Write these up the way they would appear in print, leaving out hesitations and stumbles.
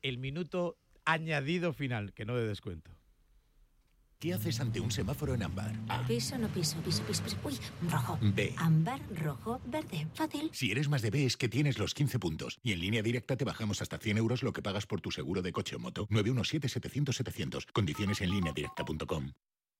el minuto añadido final, que no de descuento. ¿Qué haces ante un semáforo en ámbar? A. Piso, no piso, piso, piso, piso. Uy, rojo. B. Ámbar, rojo, verde. Fácil. Si eres más de B es que tienes los 15 puntos. Y en Línea Directa te bajamos hasta 100 euros lo que pagas por tu seguro de coche o moto. 917-700-700. Condiciones en lineadirecta.com.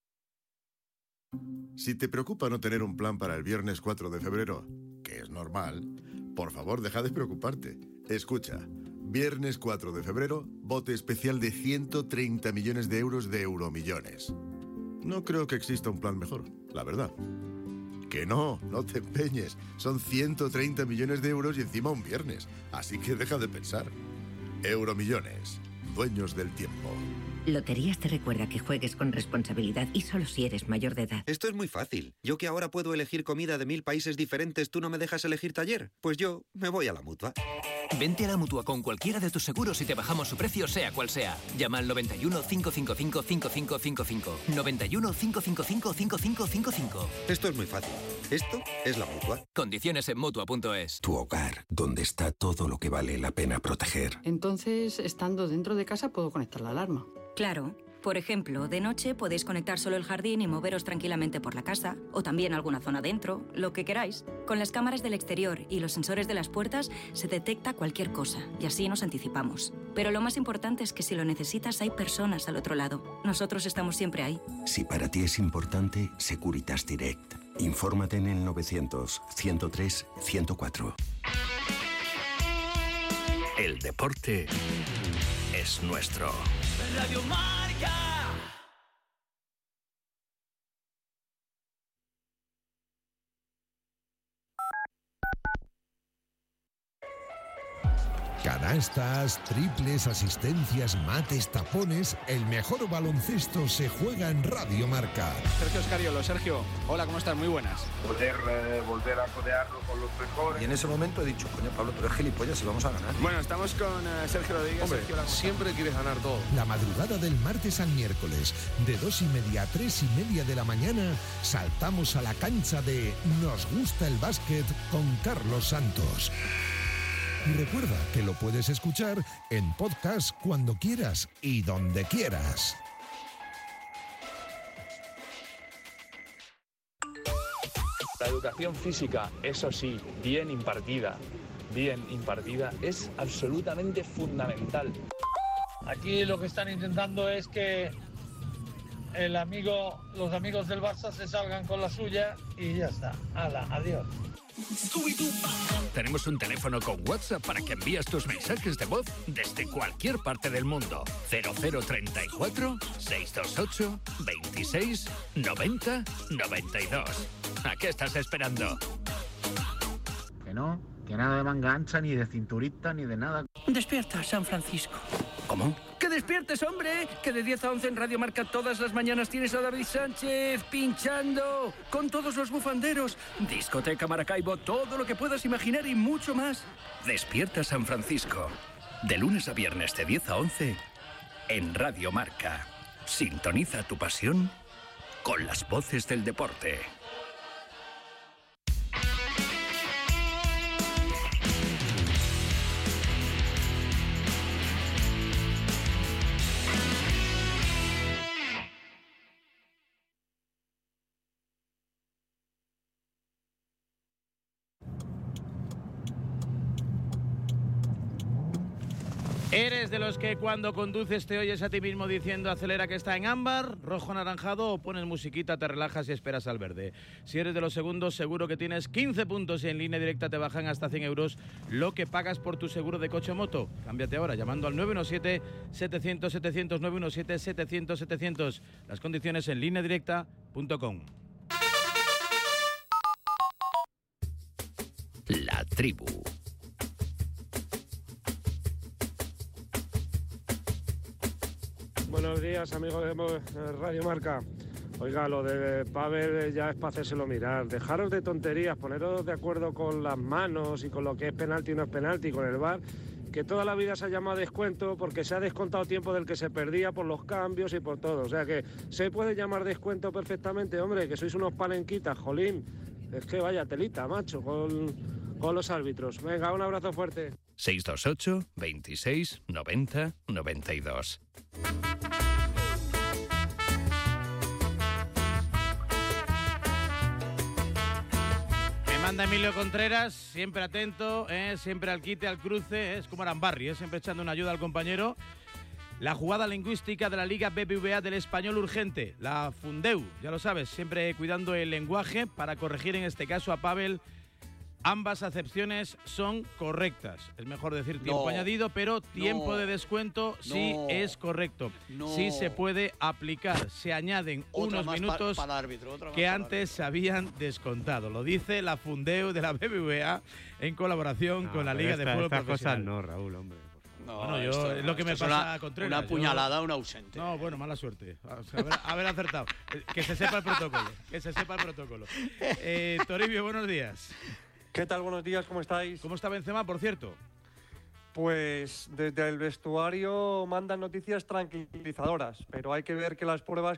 Si te preocupa no tener un plan para el viernes 4 de febrero, que es normal, por favor deja de preocuparte. Escucha, viernes 4 de febrero, bote especial de 130 millones de euros de Euromillones. No creo que exista un plan mejor, la verdad. Que no te empeñes. Son 130 millones de euros y encima un viernes. Así que deja de pensar. Euromillones, dueños del tiempo. Loterías te recuerda que juegues con responsabilidad y solo si eres mayor de edad. Esto es muy fácil. Yo que ahora puedo elegir comida de 1000 países diferentes, ¿tú no me dejas elegir taller? Pues yo me voy a la Mutua. Vente a la Mutua con cualquiera de tus seguros y te bajamos su precio sea cual sea. Llama al 91 555 5555. 91 555 5555. Esto es muy fácil. Esto es la Mutua. Condiciones en Mutua.es. Tu hogar, donde está todo lo que vale la pena proteger. Entonces, estando dentro de casa, puedo conectar la alarma. Claro. Por ejemplo, de noche podéis conectar solo el jardín y moveros tranquilamente por la casa, o también alguna zona dentro, lo que queráis. Con las cámaras del exterior y los sensores de las puertas se detecta cualquier cosa, y así nos anticipamos. Pero lo más importante es que si lo necesitas hay personas al otro lado. Nosotros estamos siempre ahí. Si para ti es importante, Securitas Direct. Infórmate en el 900-103-104. El deporte es nuestro. Radio Marca. Canastas, triples, asistencias, mates, tapones. El mejor baloncesto se juega en Radio Marca. Sergio Escariolo. Sergio, hola, ¿cómo estás? Muy buenas. Volver a codearlo con los mejores. Y en ese momento he dicho, coño, Pablo, tú eres gilipollas y vamos a ganar. Bueno, estamos con Sergio Rodríguez. Hombre, Sergio, siempre quieres ganar todo. La madrugada del martes al miércoles, de 2:30 a 3:30 de la mañana, saltamos a la cancha de Nos gusta el básquet con Carlos Santos. Y recuerda que lo puedes escuchar en podcast cuando quieras y donde quieras. La educación física, eso sí, bien impartida, es absolutamente fundamental. Aquí lo que están intentando es que los amigos del Barça se salgan con la suya y ya está. ¡Hala, adiós! Tenemos un teléfono con WhatsApp para que envíes tus mensajes de voz desde cualquier parte del mundo. 0034 628 26 90 92. ¿A qué estás esperando? Que no, que nada de manga ancha, ni de cinturita, ni de nada. Despierta, San Francisco. ¿Cómo? ¡Que despiertes, hombre! Que de 10 a 11 en Radio Marca todas las mañanas tienes a David Sánchez pinchando con todos los bufanderos. Discoteca Maracaibo, todo lo que puedas imaginar y mucho más. Despierta San Francisco. De lunes a viernes de 10 a 11 en Radio Marca. Sintoniza tu pasión con las voces del deporte. ¿Eres de los que cuando conduces te oyes a ti mismo diciendo acelera que está en ámbar, rojo anaranjado, o pones musiquita, te relajas y esperas al verde? Si eres de los segundos, seguro que tienes 15 puntos y en Línea Directa te bajan hasta 100 euros lo que pagas por tu seguro de coche o moto. Cámbiate ahora llamando al 917-700-700, 917-700-700. Las condiciones en lineadirecta.com. La tribu. Buenos días, amigos de Radio Marca. Oiga, lo de Pavel ya es para hacérselo mirar. Dejaros de tonterías, poneros de acuerdo con las manos y con lo que es penalti y no es penalti, con el VAR, que toda la vida se ha llamado descuento porque se ha descontado tiempo del que se perdía por los cambios y por todo. O sea que se puede llamar descuento perfectamente, hombre, que sois unos palenquitas, jolín. Es que vaya telita, macho, con los árbitros. Venga, un abrazo fuerte. 628 26 90 92. Manda Emilio Contreras, siempre atento, siempre al quite, al cruce, es como Arambarri, siempre echando una ayuda al compañero. La jugada lingüística de la Liga BBVA del español urgente, la Fundeu, ya lo sabes, siempre cuidando el lenguaje para corregir en este caso a Pavel. Ambas acepciones son correctas. Es mejor decir tiempo añadido, pero tiempo de descuento sí es correcto. Sí se puede aplicar. Se añaden unos minutos para árbitro, que antes se habían descontado. Lo dice la Fundeu de la BBVA en colaboración con la Liga de Fútbol Profesional. Estas cosas no, Raúl, hombre. Bueno, es lo que me pasa a Contreras. Una puñalada a un ausente. No, bueno, mala suerte. Haber acertado. Que se sepa el protocolo. Que se sepa el protocolo. Toribio, buenos días. ¿Qué tal? Buenos días, ¿cómo estáis? ¿Cómo está Benzema, por cierto? Pues desde el vestuario mandan noticias tranquilizadoras, pero hay que ver que las pruebas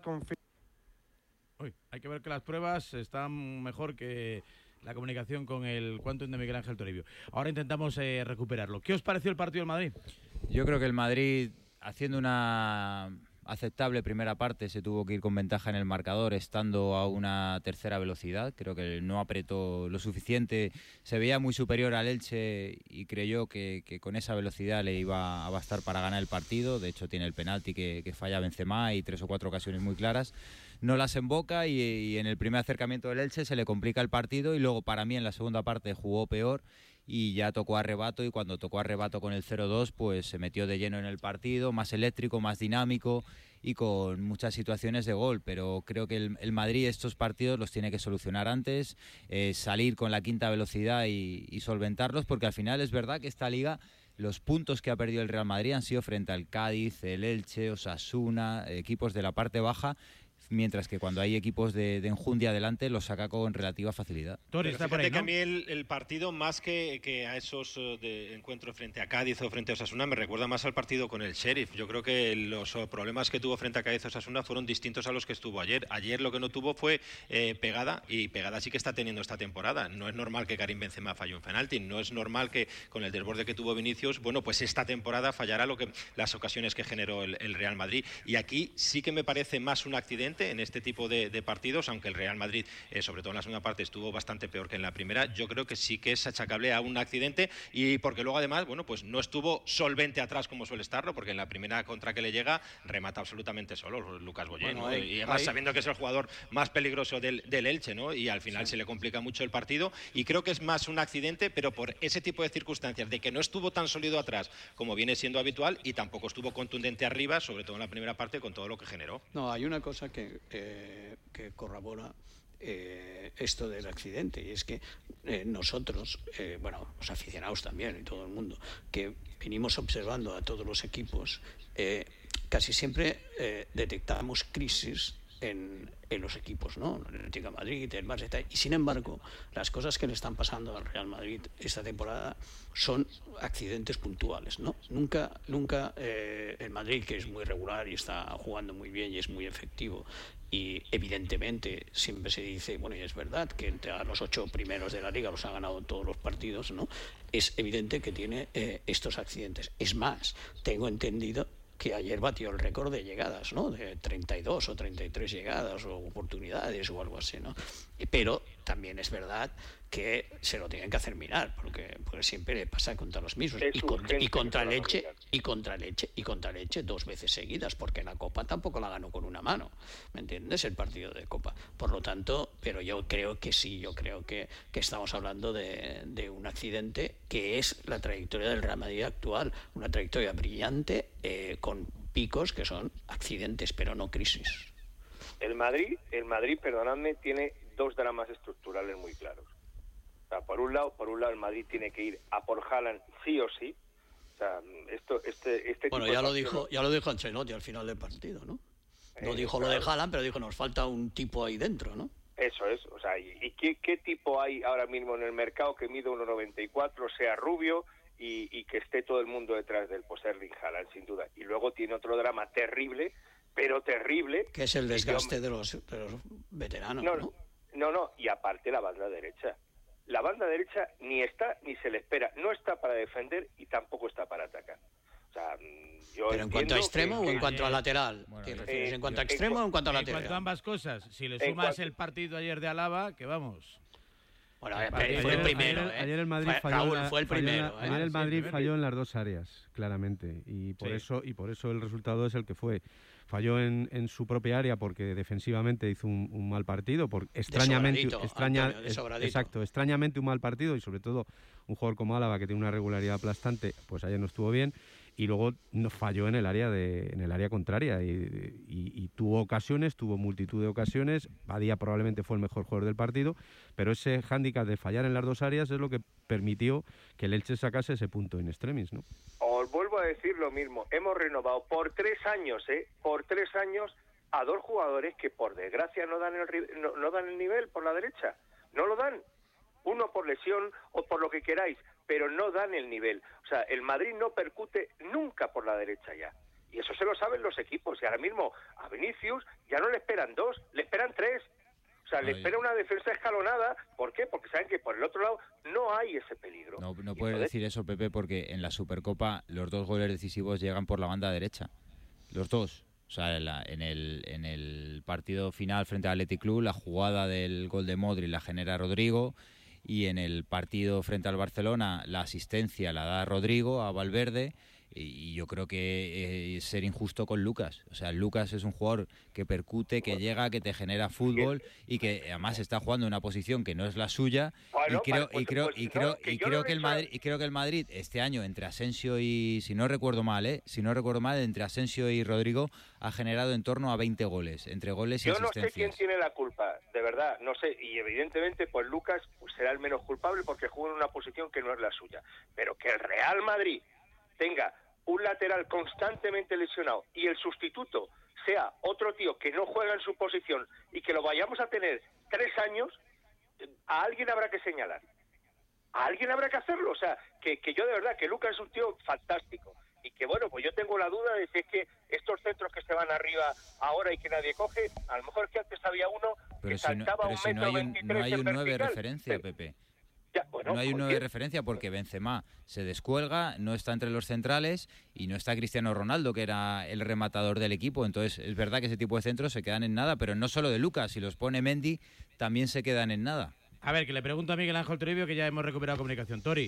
hay que ver que las pruebas están mejor que la comunicación con el Quantum de Miguel Ángel Toribio. Ahora intentamos recuperarlo. ¿Qué os pareció el partido del Madrid? Yo creo que el Madrid, haciendo una aceptable primera parte, se tuvo que ir con ventaja en el marcador, estando a una tercera velocidad. Creo que no apretó lo suficiente, se veía muy superior al Elche y creyó que con esa velocidad le iba a bastar para ganar el partido. De hecho tiene el penalti que falla Benzema y 3 o 4 ocasiones muy claras. No las emboca y en el primer acercamiento del Elche se le complica el partido, y luego para mí en la segunda parte jugó peor y ya tocó a rebato, y cuando tocó a rebato con el 0-2 pues se metió de lleno en el partido, más eléctrico, más dinámico y con muchas situaciones de gol. Pero creo que el Madrid estos partidos los tiene que solucionar antes, salir con la quinta velocidad y solventarlos, porque al final es verdad que esta liga, los puntos que ha perdido el Real Madrid han sido frente al Cádiz, el Elche, Osasuna, equipos de la parte baja, mientras que cuando hay equipos de enjundia adelante los saca con relativa facilidad. Está por ahí, ¿no? Que a mí el partido, más que a esos de encuentros frente a Cádiz o frente a Osasuna, me recuerda más al partido con el Sheriff. Yo creo que los problemas que tuvo frente a Cádiz o Osasuna fueron distintos a los que estuvo ayer. Ayer lo que no tuvo fue pegada, y pegada sí que está teniendo esta temporada. No es normal que Karim Benzema falle un penalti, no es normal que con el desborde que tuvo Vinicius, pues esta temporada fallará las ocasiones que generó el Real Madrid. Y aquí sí que me parece más un accidente en este tipo de partidos, aunque el Real Madrid, sobre todo en la segunda parte, estuvo bastante peor que en la primera. Yo creo que sí que es achacable a un accidente, y porque luego además, pues no estuvo solvente atrás como suele estarlo, porque en la primera contra que le llega remata absolutamente solo Lucas Boyé, ¿no? Y además sabiendo que es el jugador más peligroso del Elche, ¿no? Y al final se le complica mucho el partido, y creo que es más un accidente, pero por ese tipo de circunstancias, de que no estuvo tan sólido atrás como viene siendo habitual, y tampoco estuvo contundente arriba, sobre todo en la primera parte, con todo lo que generó. No, hay una cosa que corrobora esto del accidente, y es que nosotros, los aficionados también y todo el mundo, que venimos observando a todos los equipos, casi siempre detectamos crisis en los equipos, ¿no? El Atlético de Madrid, el Barça, y sin embargo las cosas que le están pasando al Real Madrid esta temporada son accidentes puntuales, ¿no? Nunca el Madrid, que es muy regular y está jugando muy bien y es muy efectivo, y evidentemente siempre se dice, y es verdad que entre los 8 primeros de la Liga los ha ganado todos los partidos, ¿no? Es evidente que tiene estos accidentes. Es más, tengo entendido que ayer batió el récord de llegadas, ¿no? De 32 o 33 llegadas o oportunidades o algo así, ¿no? Pero también es verdad que se lo tienen que hacer mirar, porque siempre le pasa contra los mismos. Y contra Leche 2 veces seguidas, porque en la Copa tampoco la ganó con una mano, ¿me entiendes? El partido de Copa. Por lo tanto, pero yo creo que estamos hablando de un accidente que es la trayectoria del Real Madrid actual, una trayectoria brillante, con picos que son accidentes, pero no crisis. El Madrid, perdonadme, tiene 2 dramas estructurales muy claros. O sea, por un lado el Madrid tiene que ir a por Haaland sí o sí. O sea, ya lo dijo Ancelotti al final del partido, ¿no? No dijo lo de Haaland, pero dijo, nos falta un tipo ahí dentro, ¿no? Eso es, o sea, ¿y qué tipo hay ahora mismo en el mercado que mide 1,94, sea rubio y que esté todo el mundo detrás del Erling Haaland, sin duda? Y luego tiene otro drama terrible, que es el desgaste de los veteranos, ¿no? No, y aparte la banda derecha. la banda derecha ni está ni se le espera. No está para defender y tampoco está para atacar. O sea, ¿pero en cuanto a extremo o en cuanto a lateral? ¿Te refieres en cuanto a extremo o en cuanto a lateral? En cuanto a ambas cosas. Si le sumas el partido ayer de Álava, que vamos... Bueno, fue el primero. Ayer el Madrid fue el primero. Ayer el Madrid falló en las dos áreas, claramente, y por eso el resultado es el que fue. Falló en su propia área porque defensivamente hizo un mal partido, extrañamente un mal partido, y sobre todo un jugador como Álava, que tiene una regularidad aplastante, pues ayer no estuvo bien. Y luego falló en el área contraria y tuvo ocasiones, tuvo multitud de ocasiones. Badía probablemente fue el mejor jugador del partido, pero ese hándicap de fallar en las dos áreas es lo que permitió que el Elche sacase ese punto in extremis, ¿no? Os vuelvo a decir lo mismo, hemos renovado por 3 años, por 3 años a 2 jugadores que por desgracia no dan el nivel por la derecha, no lo dan. Uno por lesión o por lo que queráis, pero no dan el nivel. O sea, el Madrid no percute nunca por la derecha ya. Y eso se lo saben los equipos. Y ahora mismo a Vinicius ya no le esperan 2, le esperan 3. O sea, le espera una defensa escalonada. ¿Por qué? Porque saben que por el otro lado no hay ese peligro. No puedes decir eso, Pepe, porque en la Supercopa los 2 goles decisivos llegan por la banda derecha. Los 2. O sea, en el partido final frente al Athletic Club, la jugada del gol de Modric la genera Rodrigo. Y en el partido frente al Barcelona la asistencia la da Rodrigo a Valverde, y yo creo que es ser injusto con Lucas. O sea, Lucas es un jugador que percute, que llega, que te genera fútbol y que además está jugando en una posición que no es la suya. Y creo que el Madrid este año, entre Asensio y, si no recuerdo mal, entre Asensio y Rodrigo ha generado en torno a 20 goles, entre goles y asistencias. Yo no sé quién tiene la culpa, de verdad, no sé, y evidentemente pues Lucas será el menos culpable porque juega en una posición que no es la suya, pero que el Real Madrid tenga un lateral constantemente lesionado y el sustituto sea otro tío que no juega en su posición y que lo vayamos a tener 3 años, a alguien habrá que señalar, a alguien habrá que hacerlo. O sea, que yo de verdad, que Lucas es un tío fantástico y que bueno, pues yo tengo la duda de si es que estos centros que se van arriba ahora y que nadie coge, a lo mejor que antes había uno que saltaba un metro 23 no hay un 9 de vertical. referencia, Pepe. Ya, bueno, no hay un 9 de referencia porque Benzema se descuelga, no está entre los centrales y no está Cristiano Ronaldo, que era el rematador del equipo. Entonces es verdad que ese tipo de centros se quedan en nada, pero no solo de Lucas, si los pone Mendy también se quedan en nada. A ver, que le pregunto a Miguel Ángel Toribio, que ya hemos recuperado comunicación. Tori.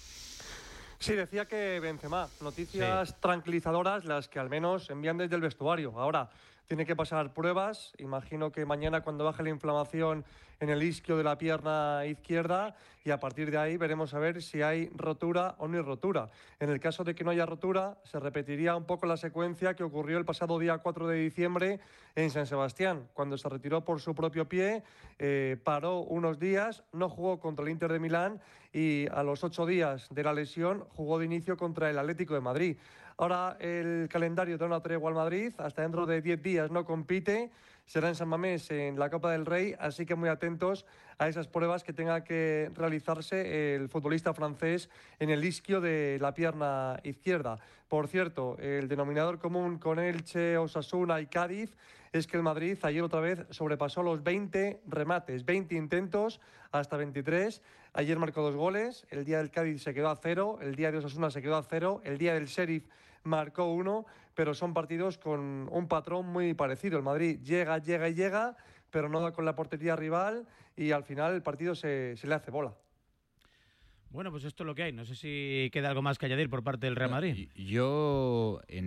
Sí, decía que Benzema, noticias tranquilizadoras las que al menos envían desde el vestuario. Ahora tiene que pasar pruebas, imagino que mañana cuando baje la inflamación en el isquio de la pierna izquierda, y a partir de ahí veremos a ver si hay rotura o no hay rotura. En el caso de que no haya rotura, se repetiría un poco la secuencia que ocurrió el pasado día 4 de diciembre en San Sebastián, cuando se retiró por su propio pie, paró unos días, no jugó contra el Inter de Milán y a los 8 días de la lesión jugó de inicio contra el Atlético de Madrid. Ahora el calendario da una tregua al Madrid, hasta dentro de 10 días no compite, será en San Mamés en la Copa del Rey, así que muy atentos a esas pruebas que tenga que realizarse el futbolista francés en el isquio de la pierna izquierda. Por cierto, el denominador común con Elche, Osasuna y Cádiz es que el Madrid ayer otra vez sobrepasó los 20 remates, 20 intentos hasta 23. Ayer marcó 2 goles, el día del Cádiz se quedó a 0, el día de Osasuna se quedó a 0, el día del Sheriff marcó 1, pero son partidos con un patrón muy parecido. El Madrid llega, pero no da con la portería rival y al final el partido se le hace bola. Bueno, pues esto es lo que hay. No sé si queda algo más que añadir por parte del Real Madrid. Yo, en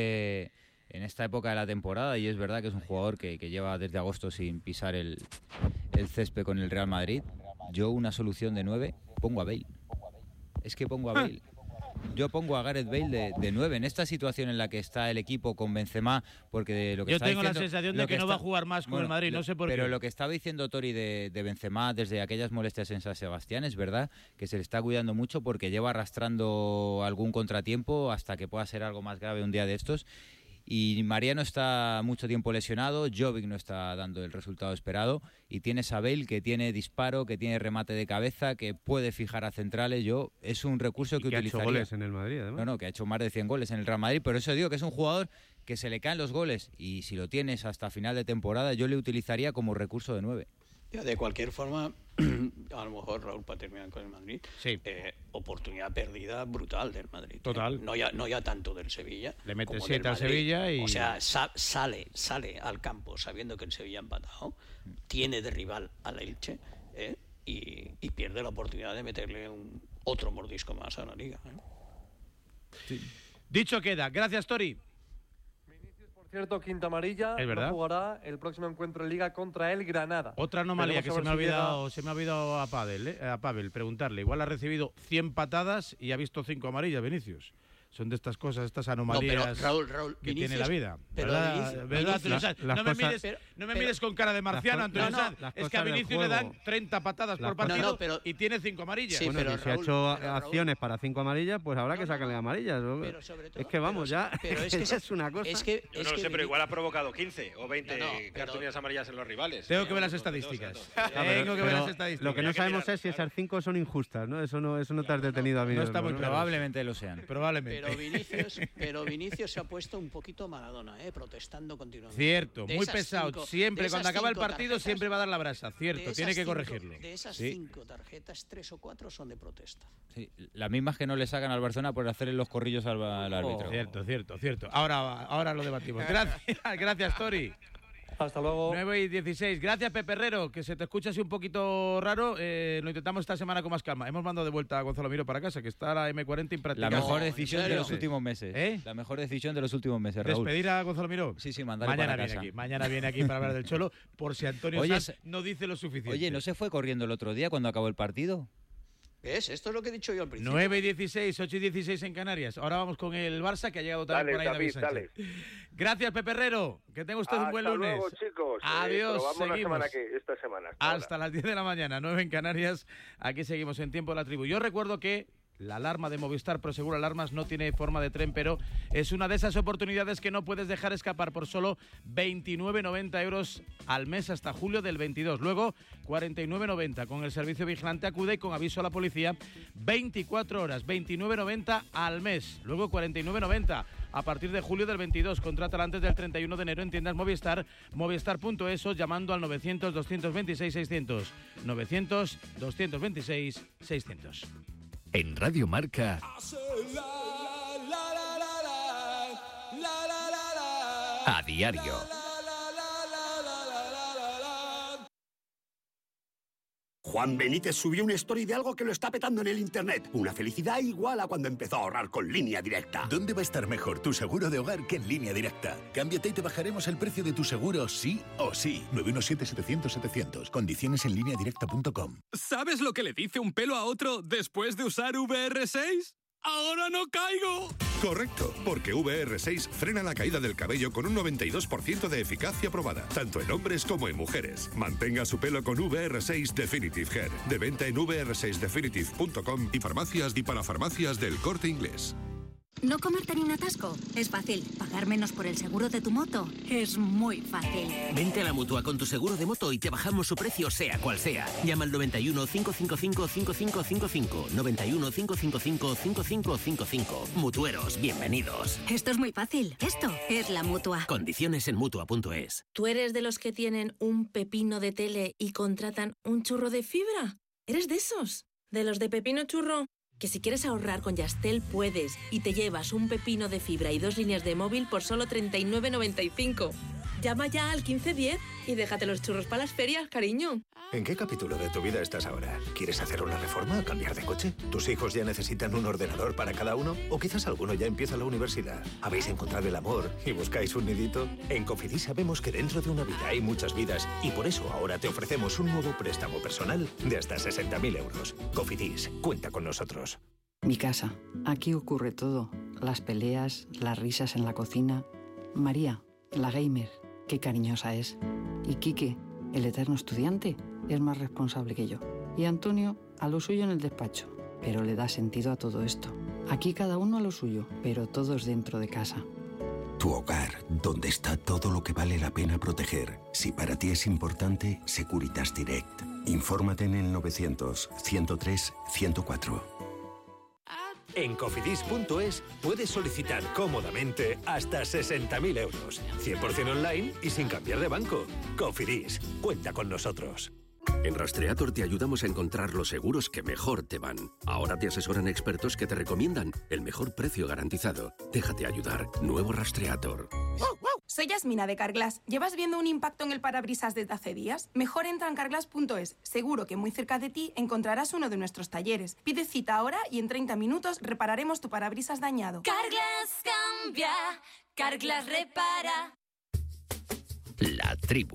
esta época de la temporada, y es verdad que es un jugador que lleva desde agosto sin pisar el césped con el Real Madrid, yo una solución de 9, pongo a Bale. Es que pongo a Bale. Yo pongo a Gareth Bale de 9 en esta situación en la que está el equipo con Benzema, porque de lo que yo tengo la sensación de que no va a jugar más con el Madrid, no sé por qué. Pero lo que estaba diciendo Tori de Benzema desde aquellas molestias en San Sebastián es verdad que se le está cuidando mucho porque lleva arrastrando algún contratiempo hasta que pueda ser algo más grave un día de estos. Y Mariano está mucho tiempo lesionado, Jovic no está dando el resultado esperado y tienes a Bale que tiene disparo, que tiene remate de cabeza, que puede fijar a centrales. Es un recurso que utilizaría. Ha hecho goles en el Madrid, además. No, que ha hecho más de 100 goles en el Real Madrid, pero eso digo que es un jugador que se le caen los goles y si lo tienes hasta final de temporada yo le utilizaría como recurso de 9. De cualquier forma, a lo mejor Raúl para terminar con el Madrid, sí. Oportunidad perdida brutal del Madrid. Total. No ya tanto del Sevilla. Le mete como 7 del al Sevilla y... O sea, sale al campo sabiendo que el Sevilla ha empatado, tiene de rival al Elche, y pierde la oportunidad de meterle otro mordisco más a la Liga. Sí. Dicho queda. Gracias, Tori. Por cierto, quinta amarilla, no jugará el próximo encuentro en Liga contra el Granada. Otra anomalía que se me ha olvidado a Pavel preguntarle. Igual ha recibido 100 patadas y ha visto 5 amarillas, Vinicius. Son de estas cosas, estas anomalías pero Raúl, que Vinicius, tiene la vida. Pero ¿Verdad? No me mires con cara de marciano, Antonio Sanz. Es que a Vinicius le dan 30 patadas por partido y tiene 5 amarillas. Sí, bueno, si ha hecho acciones para 5 amarillas, pues habrá que sacarle amarillas. Es que vamos, ya. Pero es que es una cosa. No lo sé, pero igual ha provocado 15 o 20 cartulinas amarillas en los rivales. Tengo que ver las estadísticas. Lo que no sabemos es si esas 5 son injustas, ¿no? Eso no te has detenido a mí. No está muy probablemente lo sean. Probablemente. Pero Vinicius se ha puesto un poquito Maradona, protestando continuamente. Cierto, muy pesado. Siempre, cuando acaba el partido, siempre va a dar la brasa. Cierto, tiene que corregirlo. De esas 5 tarjetas, 3 o 4 son de protesta. Sí, las mismas que no le sacan al Barcelona por hacerle los corrillos al árbitro. Cierto. Ahora lo debatimos. Gracias, Tori. Hasta luego. 9:16. Gracias, Pepe Herrero, que se te escucha así un poquito raro. Lo intentamos esta semana con más calma. Hemos mandado de vuelta a Gonzalo Miró para casa, que está la M40 impracticable. La mejor decisión de los últimos meses. La mejor decisión de los últimos meses, Raúl. ¿Despedir a Gonzalo Miró? Sí, mandarle para casa. Mañana viene aquí para hablar del Cholo, por si Antonio Sanz no dice lo suficiente. Oye, ¿no se fue corriendo el otro día cuando acabó el partido? ¿Ves? Esto es lo que he dicho yo al principio. 9:16, 8:16 en Canarias. Ahora vamos con el Barça, que ha llegado también por ahí David Sánchez. Gracias, Pepe Herrero. Que tenga usted un buen lunes. Hasta luego, chicos. Adiós, seguimos. Esta semana. Hasta las 10 de la mañana, 9 en Canarias. Aquí seguimos en Tiempo de la Tribu. Yo recuerdo que la alarma de Movistar Prosegur Alarmas no tiene forma de tren, pero es una de esas oportunidades que no puedes dejar escapar por solo 29,90 euros al mes hasta julio del 22. Luego, 49,90 con el servicio vigilante acude y con aviso a la policía 24 horas, 29,90 al mes. Luego, 49,90 a partir de julio del 22. Contrátala antes del 31 de enero en tiendas Movistar, movistar.es o llamando al 900-226-600. 900-226-600. En Radio Marca, a diario. Juan Benítez subió una story de algo que lo está petando en el internet. Una felicidad igual a cuando empezó a ahorrar con Línea Directa. ¿Dónde va a estar mejor tu seguro de hogar que en Línea Directa? Cámbiate y te bajaremos el precio de tu seguro sí o sí. 917-700-700. Condiciones en lineadirecta.com. ¿Sabes lo que le dice un pelo a otro después de usar VR6? ¡Ahora no caigo! Correcto, porque VR6 frena la caída del cabello con un 92% de eficacia probada, tanto en hombres como en mujeres. Mantenga su pelo con VR6 Definitive Hair. De venta en vr6definitive.com y farmacias y parafarmacias del Corte Inglés. ¿No comerte ni un atasco? Es fácil. ¿Pagar menos por el seguro de tu moto? Es muy fácil. Vente a la Mutua con tu seguro de moto y te bajamos su precio sea cual sea. Llama al 91 555 5555. 91 555 5555. Mutueros, bienvenidos. Esto es muy fácil. Esto es la Mutua. Condiciones en Mutua.es. ¿Tú eres de los que tienen un pepino de tele y contratan un churro de fibra? ¿Eres de esos? ¿De los de pepino churro? Que si quieres ahorrar con Yastel puedes y te llevas un pepino de fibra y 2 líneas de móvil por solo 39,95. Llama ya al 1510 y déjate los churros para las ferias, cariño. ¿En qué capítulo de tu vida estás ahora? ¿Quieres hacer una reforma o cambiar de coche? ¿Tus hijos ya necesitan un ordenador para cada uno? ¿O quizás alguno ya empieza la universidad? ¿Habéis encontrado el amor y buscáis un nidito? En Cofidis sabemos que dentro de una vida hay muchas vidas y por eso ahora te ofrecemos un nuevo préstamo personal de hasta 60.000 euros. Cofidis, cuenta con nosotros. Mi casa. Aquí ocurre todo. Las peleas, las risas en la cocina. María, la gamer, qué cariñosa es. Y Quique, el eterno estudiante, es más responsable que yo. Y Antonio, a lo suyo en el despacho. Pero le da sentido a todo esto. Aquí cada uno a lo suyo, pero todos dentro de casa. Tu hogar, donde está todo lo que vale la pena proteger. Si para ti es importante, Securitas Direct. Infórmate en el 900-103-104. En Cofidis.es puedes solicitar cómodamente hasta 60.000 euros. 100% online y sin cambiar de banco. Cofidis, cuenta con nosotros. En Rastreator te ayudamos a encontrar los seguros que mejor te van. Ahora te asesoran expertos que te recomiendan el mejor precio garantizado. Déjate ayudar. Nuevo Rastreator. Soy Yasmina de Carglass. ¿Llevas viendo un impacto en el parabrisas desde hace días? Mejor entra en carglass.es. Seguro que muy cerca de ti encontrarás uno de nuestros talleres. Pide cita ahora y en 30 minutos repararemos tu parabrisas dañado. Carglass cambia, Carglass repara. La tribu.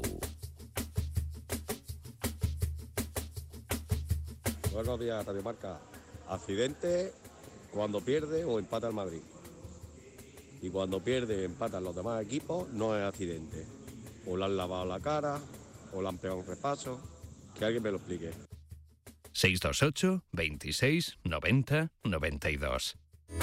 Buenos días, Radio Marca. Accidente cuando pierde o empata el Madrid. Y cuando pierde y empatan los demás equipos, no es accidente. O le han lavado la cara, o le han pegado un repaso. Que alguien me lo explique. 628 26 90 92.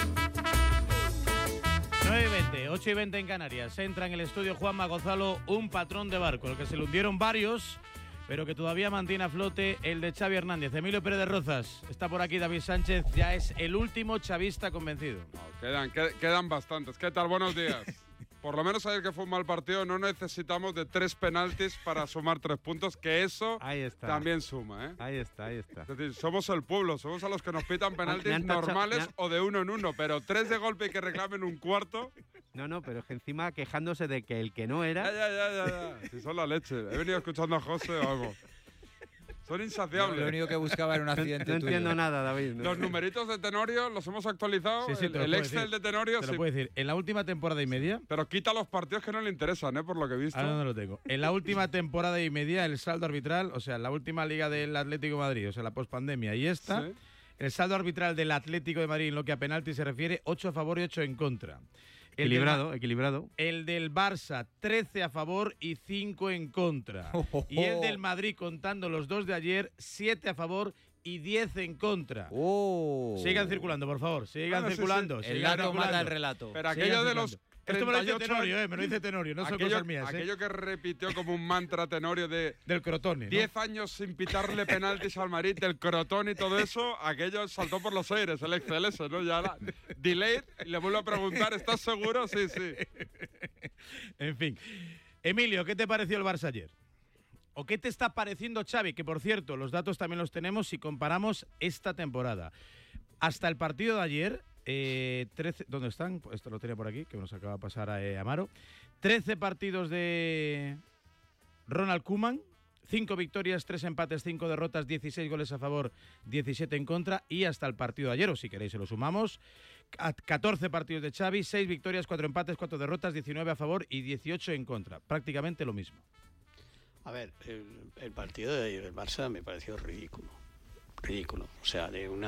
9:20, 8:20 en Canarias. Entra en el estudio Juanma Gonzalo, un patrón de barco, al que se le hundieron varios, pero que todavía mantiene a flote el de Xavi Hernández. Emilio Pérez de Rozas, está por aquí David Sánchez, ya es el último chavista convencido. No, quedan bastantes. ¿Qué tal? Buenos días. Por lo menos ayer que fue un mal partido, no necesitamos de 3 penaltis para sumar 3 puntos, que eso también suma, ¿eh? Ahí está. Es decir, somos el pueblo, somos a los que nos pitan penaltis normales o de 1 en 1, pero 3 de golpe y que reclamen un cuarto. No, pero es que encima quejándose de que el que no era... Ya. Si son la leche. He venido escuchando a José o algo. Son insaciables. Lo único que buscaba era un accidente. No entiendo nada, David. Los numeritos de Tenorio los hemos actualizado. Sí, el Excel de Tenorio. Te lo puedo decir. En la última temporada y media. Pero quita los partidos que no le interesan, por lo que he visto. Ahora no lo tengo. En la última temporada y media, el saldo arbitral, o sea, la última liga del Atlético de Madrid, o sea, la pospandemia y esta, ¿sí? El saldo arbitral del Atlético de Madrid en lo que a penalti se refiere, 8 a favor y 8 en contra. Equilibrado. El del Barça, 13 a favor y 5 en contra. Y el del Madrid, contando los 2 de ayer, 7 a favor y 10 en contra. Sigan circulando, por favor. Sigan circulando. El dato mata el relato. Pero aquello de los... Esto me lo dice Tenorio, me lo dice Tenorio, no son cosas mías. Aquello que repitió como un mantra Tenorio del Crotone, 10 años sin pitarle penaltis al Madrid, del Crotone y todo eso, aquello saltó por los aires, el Excel ese, ¿no? Ya delayed, le vuelvo a preguntar, ¿estás seguro? Sí. En fin. Emilio, ¿qué te pareció el Barça ayer? ¿O qué te está pareciendo Xavi? Que, por cierto, los datos también los tenemos si comparamos esta temporada. Hasta el partido de ayer... 13, ¿dónde están? Pues esto lo tenía por aquí, que nos acaba de pasar a Amaro. 13 partidos de Ronald Koeman, 5 victorias, 3 empates, 5 derrotas, 16 goles a favor, 17 en contra, y hasta el partido de ayer, o si queréis se lo sumamos, 14 partidos de Xavi, 6 victorias, 4 empates, 4 derrotas, 19 a favor y 18 en contra. Prácticamente lo mismo. A ver, el partido de ayer del Barça me pareció ridículo. O sea,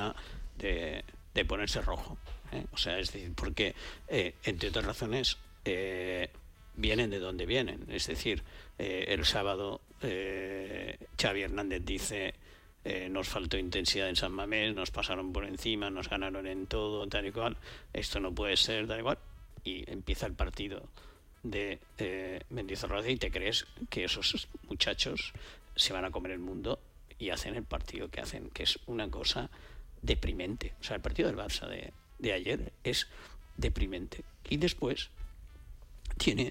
de ponerse rojo, o sea, es decir, porque entre otras razones vienen de donde vienen, es decir, el sábado Xavi Hernández dice nos faltó intensidad en San Mamés, nos pasaron por encima, nos ganaron en todo, tal y cual, esto no puede ser, tal y cual, y empieza el partido de Mendizorroza y te crees que esos muchachos se van a comer el mundo y hacen el partido que hacen, que es una cosa deprimente. O sea, el partido del Barça de ayer es deprimente. Y después tiene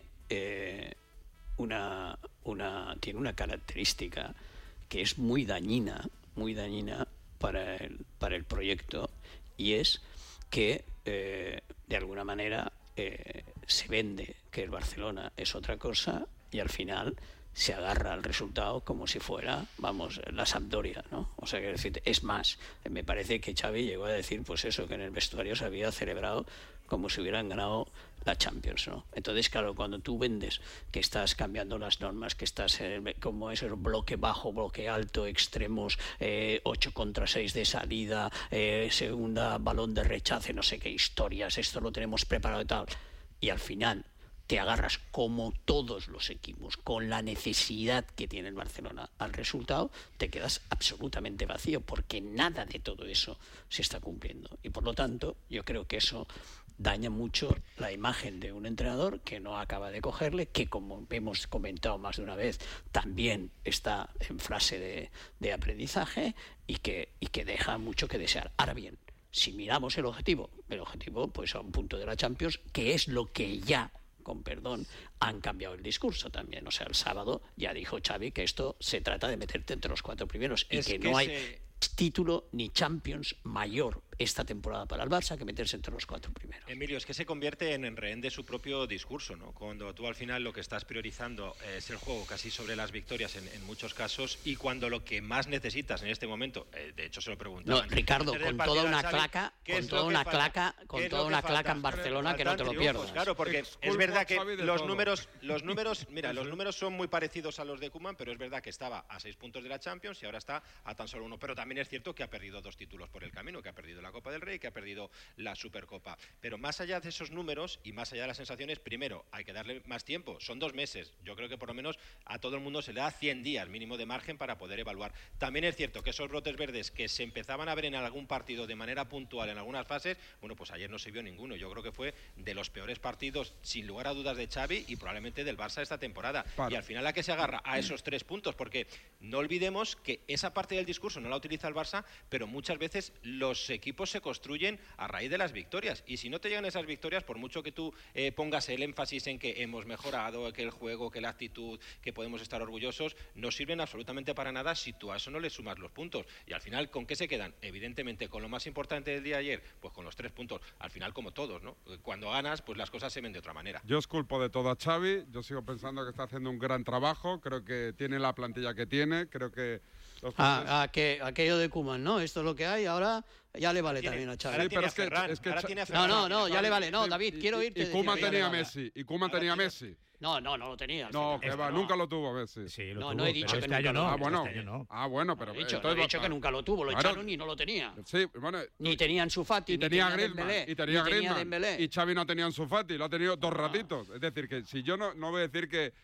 una característica que es muy dañina para el proyecto, y es que de alguna manera se vende que el Barcelona es otra cosa y al final se agarra al resultado como si fuera, la Sampdoria, ¿no? O sea, que decir, es más, me parece que Xavi llegó a decir, pues eso, que en el vestuario se había celebrado como si hubieran ganado la Champions, ¿no? Entonces, claro, cuando tú vendes que estás cambiando las normas, que estás como es el bloque bajo, bloque alto, extremos, 8 contra 6 de salida, segunda balón de rechace, no sé qué historias, esto lo tenemos preparado y tal, y al final te agarras, como todos los equipos, con la necesidad que tiene el Barcelona al resultado, te quedas absolutamente vacío, porque nada de todo eso se está cumpliendo. Y por lo tanto, yo creo que eso daña mucho la imagen de un entrenador que no acaba de cogerle, que, como hemos comentado más de una vez, también está en fase de aprendizaje y que deja mucho que desear. Ahora bien, si miramos el objetivo pues a un punto de la Champions, que es lo que ya con perdón, han cambiado el discurso también. O sea, el sábado ya dijo Xavi que esto se trata de meterte entre los 4 primeros y que no hay título ni Champions mayor esta temporada para el Barça que meterse entre los 4 primeros. Emilio, es que se convierte en rehén de su propio discurso, ¿no? Cuando tú al final lo que estás priorizando es el juego casi sobre las victorias en muchos casos, y cuando lo que más necesitas en este momento, de hecho se lo preguntaban. No, Ricardo, con toda una claca, con toda una claca en Barcelona que no te lo pierdas. Claro, porque es verdad que los números son muy parecidos a los de Koeman, pero es verdad que estaba a 6 puntos de la Champions y ahora está a tan solo 1. Pero también es cierto que ha perdido 2 títulos por el camino, que ha perdido la Copa del Rey, que ha perdido la Supercopa. Pero más allá de esos números y más allá de las sensaciones, primero hay que darle más tiempo. Son 2 meses. Yo creo que por lo menos a todo el mundo se le da 100 días mínimo de margen para poder evaluar. También es cierto que esos brotes verdes que se empezaban a ver en algún partido de manera puntual en algunas fases, bueno, pues ayer no se vio ninguno. Yo creo que fue de los peores partidos, sin lugar a dudas, de Xavi y probablemente del Barça esta temporada. Y al final, ¿a qué se agarra? A esos 3 puntos, porque no olvidemos que esa parte del discurso no la utiliza el Barça, pero muchas veces los equipos se construyen a raíz de las victorias, y si no te llegan esas victorias, por mucho que tú pongas el énfasis en que hemos mejorado, que el juego, que la actitud, que podemos estar orgullosos, no sirven absolutamente para nada si tú a eso no le sumas los puntos. Y al final, ¿con qué se quedan? Evidentemente, con lo más importante del día de ayer, pues con los 3 puntos. Al final, como todos, ¿no? Cuando ganas, pues las cosas se ven de otra manera. Yo os culpo de todo a Xavi, yo sigo pensando que está haciendo un gran trabajo, creo que tiene la plantilla que tiene, creo que... aquello de Koeman, ¿no? Esto es lo que hay, ahora ya le vale también a Xavi. Sí, pero es que no, ya le vale. No, David, quiero irte. Y Koeman tenía Messi, y Koeman tenía Messi. No lo tenía. No, que va, nunca lo tuvo Messi. Sí, no he dicho que este año no. Bueno, pero... He dicho que nunca lo tuvo, lo echaron y no lo tenía. Sí, bueno... Ni tenían Ansu Fati, ni tenía Griezmann, y Xavi no tenía Ansu Fati, lo ha tenido 2 ratitos. Es decir, que si yo no voy a decir que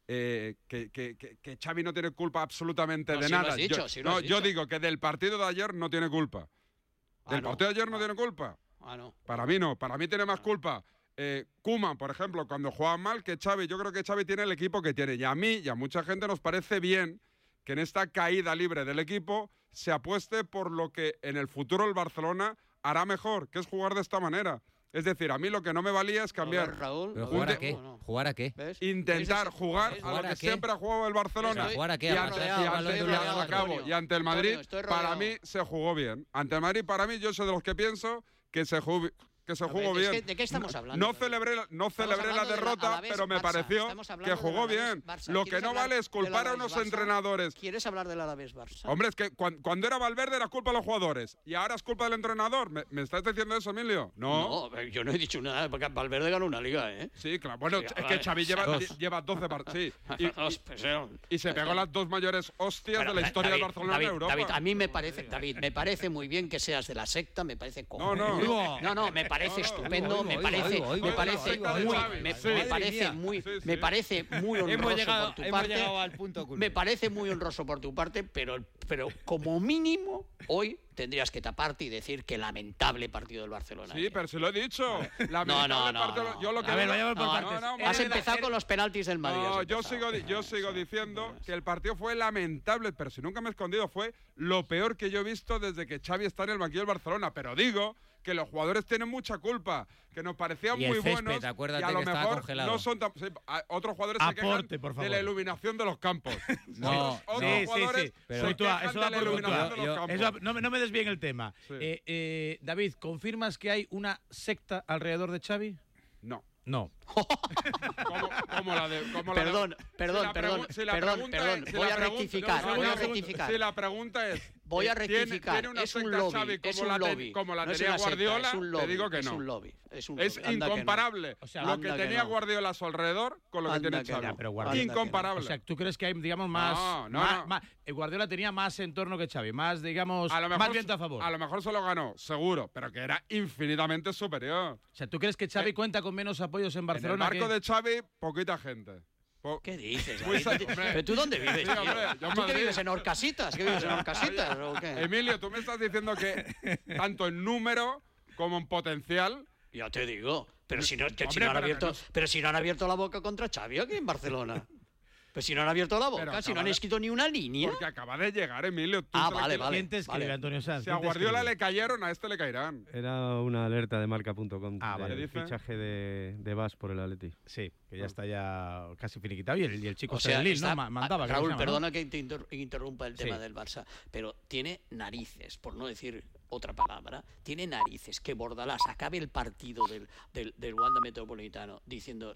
Xavi no tiene culpa absolutamente de nada. Yo digo que del partido de ayer no tiene culpa. Del partido de ayer no tiene culpa. No. Para mí no. Para mí tiene más culpa Koeman, por ejemplo, cuando juega mal, que Xavi. Yo creo que Xavi tiene el equipo que tiene. Y a mí y a mucha gente nos parece bien que en esta caída libre del equipo se apueste por lo que en el futuro el Barcelona hará mejor, que es jugar de esta manera. Es decir, a mí lo que no me valía es cambiar. ¿Pero jugar a qué? ¿Jugar a qué? Intentar jugar a lo que siempre ha jugado el Barcelona. ¿Jugar a qué? Y ante el Madrid, para mí, se jugó bien. Ante el Madrid, para mí, yo soy de los que pienso que se jugó bien. ¿De qué estamos hablando? No celebré la derrota, pero me pareció que jugó bien. Lo que no vale es culpar a unos entrenadores. ¿Quieres hablar del Alavés-Barça? Hombre, es que cuando era Valverde era culpa de los jugadores y ahora es culpa del entrenador. ¿Me estás diciendo eso, Emilio? No, yo no he dicho nada, porque Valverde ganó una liga, ¿eh? Sí, claro. Bueno, es que Xavi lleva 12 partidos. Sí. Y se pegó las 2 mayores hostias de la historia del Barcelona en Europa. David, a mí me parece muy bien que seas de la secta, me parece cojonudo. No, me parece estupendo, me parece muy honroso por tu parte. Me parece muy honroso por tu parte, pero como mínimo hoy tendrías que taparte y decir que lamentable partido del Barcelona. Sí, pero se lo he dicho. No. Yo lo que has empezado con los penaltis del Madrid. No, yo sigo diciendo que el partido fue lamentable, pero si nunca me he escondido, fue lo peor que yo he visto desde que Xavi está en el banquillo del Barcelona. Pero digo que los jugadores tienen mucha culpa, que nos parecían muy buenos y a lo mejor no son tan... Sí, otros jugadores se quejan de la iluminación de los campos. Otros jugadores se quejan de la iluminación de los campos. No me desvíen el tema. David, ¿confirmas que hay una secta alrededor de Xavi? No. Perdón. Voy a rectificar. Si la pregunta es... Voy a rectificar. Es un lobby. Como la tenía Guardiola, te digo que no. Es un lobby. Es incomparable lo que tenía Guardiola a su alrededor con lo que tiene Xavi. Incomparable. O sea, ¿tú crees que hay, digamos, más... Guardiola tenía más entorno que Xavi, más, digamos, más viento a favor? A lo mejor se lo ganó, seguro, pero que era infinitamente superior. O sea, ¿tú crees que Xavi cuenta con menos apoyos en Barcelona? En el barco de Xavi, poquita gente. ¿Qué dices? ¿Pero tú dónde vives, tío? ¿Tú qué vives en Horcasitas? ¿O qué? Emilio, tú me estás diciendo que tanto en número como en potencial... Ya te digo, pero si no han abierto la boca contra Xavi aquí en Barcelona. Pues si no han abierto la boca, si no han escrito ni una línea. Porque acaba de llegar, Emilio. Vale. ¿Quién te escribe, Antonio Sanz? Si a Guardiola le cayeron, a este le caerán. Era una alerta de marca.com. Vale. El fichaje de Bas por el Atleti. Sí, que ya está ya casi finiquitado. Y el chico sea, Lille, ¿no? Mandaba. Raúl, llama, perdona ¿no? que te interrumpa el tema del Barça, pero tiene narices, por no decir otra palabra, tiene narices que Bordalás acabe el partido del Wanda Metropolitano diciendo